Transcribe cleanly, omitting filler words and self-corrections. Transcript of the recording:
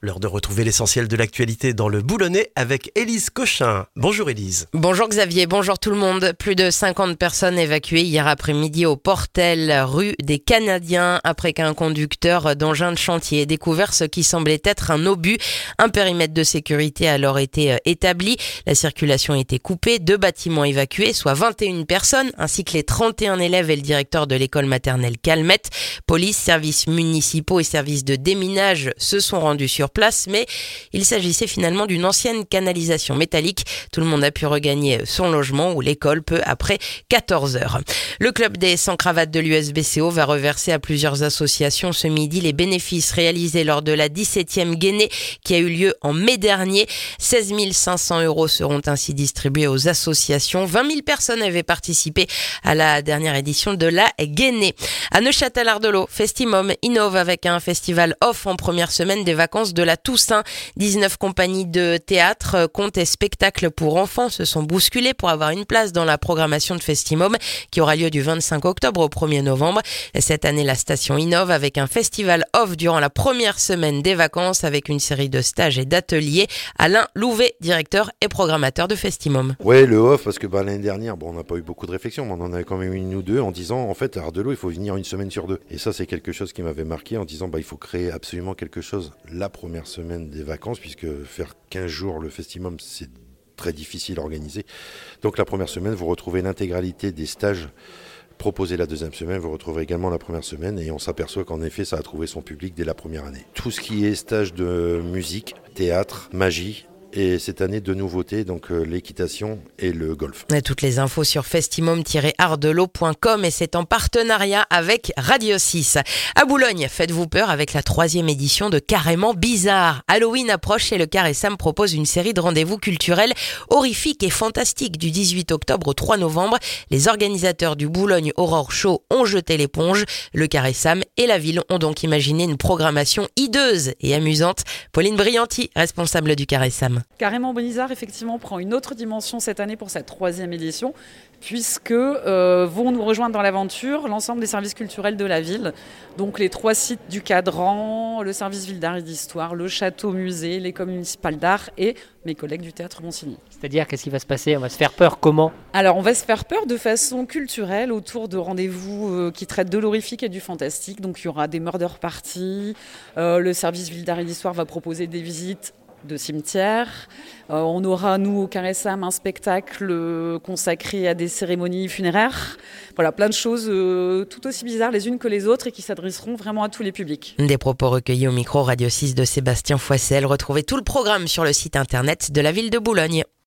L'heure de retrouver l'essentiel de l'actualité dans le Boulonnais avec Élise Cochin. Bonjour Élise. Bonjour Xavier, bonjour tout le monde. Plus de 50 personnes évacuées hier après-midi au Portel, rue des Canadiens, après qu'un conducteur d'engin de chantier ait découvert ce qui semblait être un obus. Un périmètre de sécurité a alors été établi. La circulation a été coupée, 2 bâtiments évacués, soit 21 personnes, ainsi que les 31 élèves et le directeur de l'école maternelle Calmette. Police, services municipaux et services de déminage se sont rendus sur place, mais il s'agissait finalement d'une ancienne canalisation métallique. Tout le monde a pu regagner son logement ou l'école peu après 14 heures. Le club des sans-cravates de l'USBCO va reverser à plusieurs associations ce midi les bénéfices réalisés lors de la 17e Guénée qui a eu lieu en mai dernier. 16 500 € seront ainsi distribués aux associations. 20 000 personnes avaient participé à la dernière édition de la Guénée. À Neuchâtel-Ardelot, Festimum innove avec un festival off en première semaine des vacances de la Toussaint. 19 compagnies de théâtre, contes et spectacles pour enfants se sont bousculées pour avoir une place dans la programmation de Festimum qui aura lieu du 25 octobre au 1er novembre. Cette année, la station innove avec un festival off durant la première semaine des vacances avec une série de stages et d'ateliers. Alain Louvet, directeur et programmateur de Festimum. Oui, le off, parce que l'année dernière, on n'a pas eu beaucoup de réflexion, mais on en avait quand même une ou deux en disant, en fait, à Ardelot, il faut venir une semaine sur 2. Et ça, c'est quelque chose qui m'avait marqué en disant, il faut créer absolument quelque chose la première semaine des vacances, puisque faire 15 jours le Festimum, c'est très difficile à organiser. Donc la première semaine, vous retrouvez l'intégralité des stages proposés la deuxième semaine, vous retrouvez également la première semaine et on s'aperçoit qu'en effet, ça a trouvé son public dès la première année. Tout ce qui est stage de musique, théâtre, magie, et cette année, 2 nouveautés, donc l'équitation et le golf. Et toutes les infos sur festimum-ardelot.com et c'est en partenariat avec Radio 6. À Boulogne, faites-vous peur avec la 3e édition de Carrément Bizarre. Halloween approche et le Carré Sam propose une série de rendez-vous culturels horrifiques et fantastiques du 18 octobre au 3 novembre. Les organisateurs du Boulogne Horror Show ont jeté l'éponge. Le Carré Sam et la ville ont donc imaginé une programmation hideuse et amusante. Pauline Brianti, responsable du Carré Sam. Carrément Bizarre, effectivement, prend une autre dimension cette année pour sa 3e édition, puisque vont nous rejoindre dans l'aventure l'ensemble des services culturels de la ville. Donc les 3 sites du Cadran, le service ville d'art et d'histoire, le château-musée, l'école municipale d'art et mes collègues du théâtre Monsigny. C'est-à-dire, qu'est-ce qui va se passer ? On va se faire peur comment ? Alors, on va se faire peur de façon culturelle autour de rendez-vous qui traitent de l'horrifique et du fantastique. Donc il y aura des murder parties, le service ville d'art et d'histoire va proposer des visites de cimetières. On aura, nous, au Carré Sam, un spectacle consacré à des cérémonies funéraires. Voilà, plein de choses tout aussi bizarres les unes que les autres et qui s'adresseront vraiment à tous les publics. Des propos recueillis au micro Radio 6 de Sébastien Foissel. Retrouvez tout le programme sur le site internet de la ville de Boulogne.